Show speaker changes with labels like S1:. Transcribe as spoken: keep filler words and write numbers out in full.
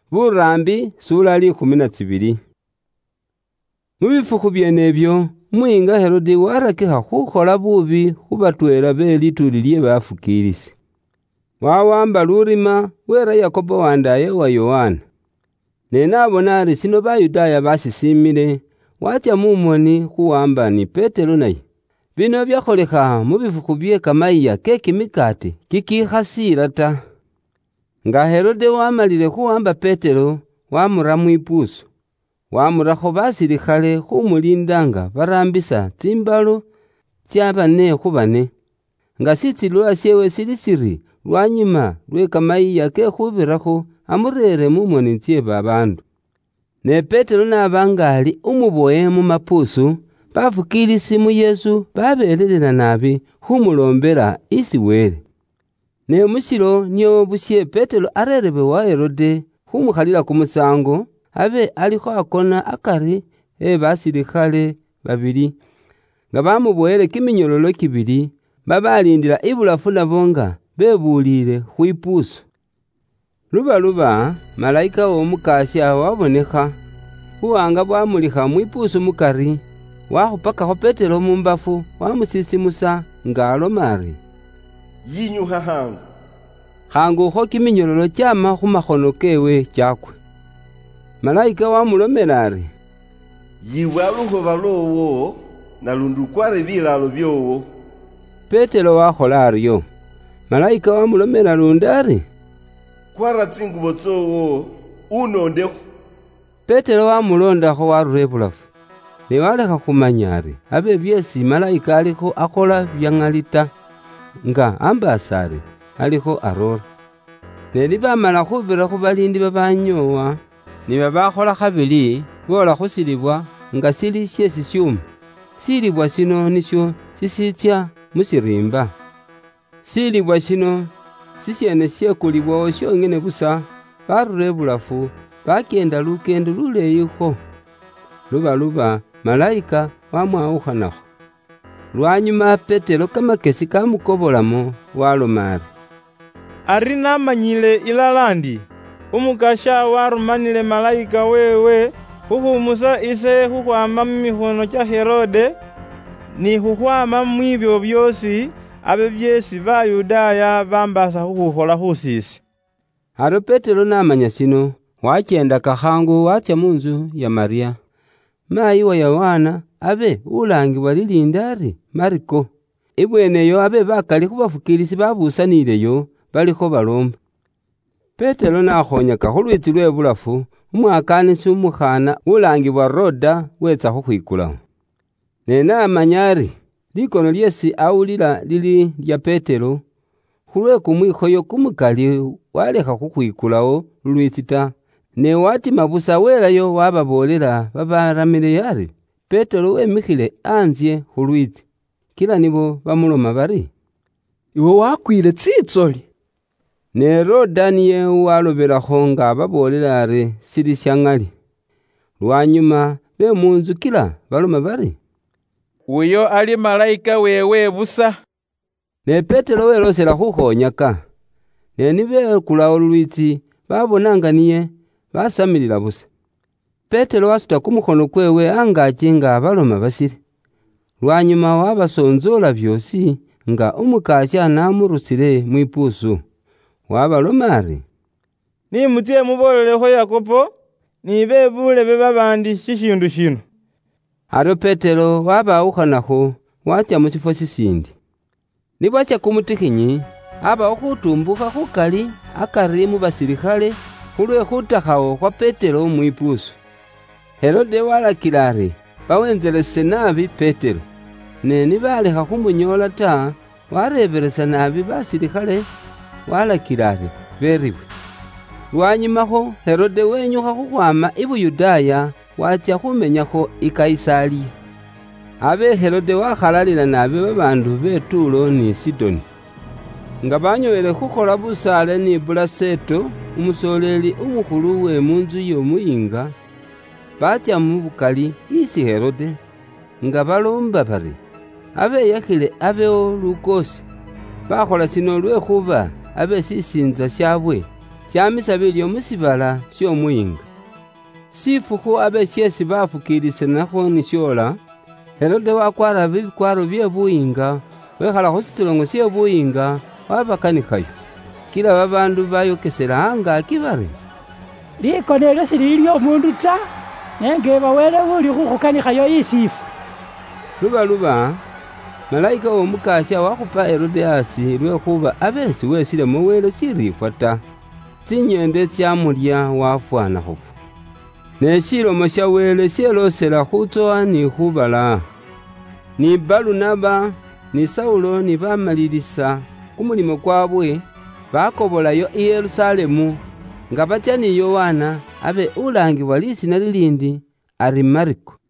S1: Burambi sura likumi na tsibili. Mubifuku byenebyo mwinga Herode warakiha khukhola bubi khubatwela be lituli lye bafukilisi. Wawamba lurima wera Yakobo wandaye wa Yohana. Ne nabona ari sino Bayudaya basisimile, watya mumoni khuwamba ni Petero naye. Bino byakholekha mubifuku bye kamaiya ke kimikate kikikhasila ta. Nga Herode wamalile khuwamba Petero, wamura mwipusu. Wamurakho basilikhale khumulindanga barambisa tsimbalo tsya bane khu bane. Nga sitsilwa syewe sili siri lwanyuma lwe kamaiya ke khubirakho amurere mumoni tsye babandu. Ne Petero nabanga ali umuboye mu mapusu, bafukilisi mu Yesu babelelela nabi khumulombela isi wele. Ne musilo nio busye Petero arerebe wa Herode khumukhalila kumusango, abe alikho akona akari e basilikhale babili, nga bamuboyele kiminyololo kibili, babalindila ibulafu nabo nga bebulile khwipusu. Luba luba malayika womukasya wabonekha, buwanga bwamulikha mwipusu mukari, wakhupakakho Petero mumbafu wamusisimusa nga aloma ari,
S2: yinyukha hangu.
S1: Khangu ukho kiminyololo kyama khumakhono kewe kyakwe. Malayika wamulomela ari,
S2: yiwa lukhoba lwowo na lundukwale bilalo byowo.
S1: Petero wakhola aryo. Malayika wamulomela lundi ari,
S2: kwara tsingubo tsowo unondekho.
S1: Petero wamulondakho warura ebulafu. Ne walekha khumanya ari abe byesi malayika alikho akhola byang'alita, nga ambasa ari alikho arora. Ne nibamala khubira khu balindi babanyowa, ni babakhola khabili bola khusilibwa nga sili syesi syuma. Silibwa sino nisyo sisitsya musirimba. Silibwa sino sisyene syekulibwawo syongene busa, barura ebulafu bakenda lukendo luleyikho. Luba luba malayika wamwawukhanakho. Lwanyuma Petero kamakesi kamukobolamo waloma ari,
S3: ari namanyile ilala ndi umukasha warumanile malayika wewe khukhumusa ise khukhwama mumikhono kya Herode ni khukhwama mwibyo byosi abe byesi Bayudaya bambasa khukhukhola khusisi.
S1: Aro Petero namanya sino, wachenda kakhangu watsya munzu ya Maria, mayi wa Yohana, abe ulangibwa lilinda ari Mariko. Ibweneyo abe bakali khubafukilisi babusanileyo balikho balomba. Petero nakhonyaka khulwitsi lwe bulafu, umwakanisi umukhana ulangibwa Roda wetsa khukhwikulawo. Ne namanya ari likono lyesi awulila lili lya Petero, khulwe kumwikhoyo kumukali walekha khukhwikulawo lulwitsi ta. Ne watima busa welayo wababolela babaramile ari Petero wemikhile anzye khulwitsi. Kila nibo bamuloma bari,
S4: iwe wakwile tsitsoli.
S1: Ne Roda niye walobelakho nga babolela ari sili syangali. Lwanyuma be munzu kila baloma bari,
S3: uyo ali malayika wewe busa.
S1: Ne Petero welosela khukhonyaka. Ne nibekulawo lulwitsi babonanga niye basamilila busa. Petero wasuta kumukhono kwewe angaki nga baloma basili. Lwanyuma wabasonzola byosi nga umukasya namurusile mwipusu. Wabaloma ari,
S3: nimutye mubolelekho Yakobo ni bebule be babandi shishindu shino.
S1: Aro Petero wabawukhanakho watya musifo sisindi. Nibwatya kumutikhinyi abawo khutumbukha khukali akari mu basilikhale khulwe khutakhawo kwa Petero mwipusu. Herode walakila ari bawenzelese nabi Petero. Ne nibalekha khumunyola ta, warebelesa nabi basilikhale, walakila ari beribwe. Lwanyumakho Herode wenyukha khukhwama i Buyudaya watsya khumenyakho i Kaisaliya. Abe Herode wakhalalila nabi babandu be Tulo ni Sidoni. Nga banyowele khukhola busale ni Bulaseto umusoleli umukhulu we munzu y'omuyinga, batsya mu bukali isi Herode, nga balomba bari abe yakhile abewo lukosi. Bakhola sino lwekhuba abe sisinza syabwe syamisa bilyo musibala sy'omuyinga. Sifuku abe syesi bafukilisanaho ni syola, Herode wakwara bikwaro bye buyinga, wekhala khusitsilongo sye buyinga, wabakanikhayo. Kila babandu bayokesela angaki bari,
S5: likonelo silili lyomundu ta, nenge bawele buli khukhukanikhayo isifu.
S1: Luba luba, malayika w'omukasya wakhupa Herodeasi lwekhuba abesi wesilemo wele sirifwa ta, tsinyende tsyamulya wafwana khufu. Ne shilomo sha wele syelosela khutsowa ni khubala. Ni Balunaba ni Saulo ni bamalilisa kumulimo kwabwe, bakobolayo i Yerusalemu, nga batya ni Yohana abe ulangibwa lisina lilindi ari Mariko.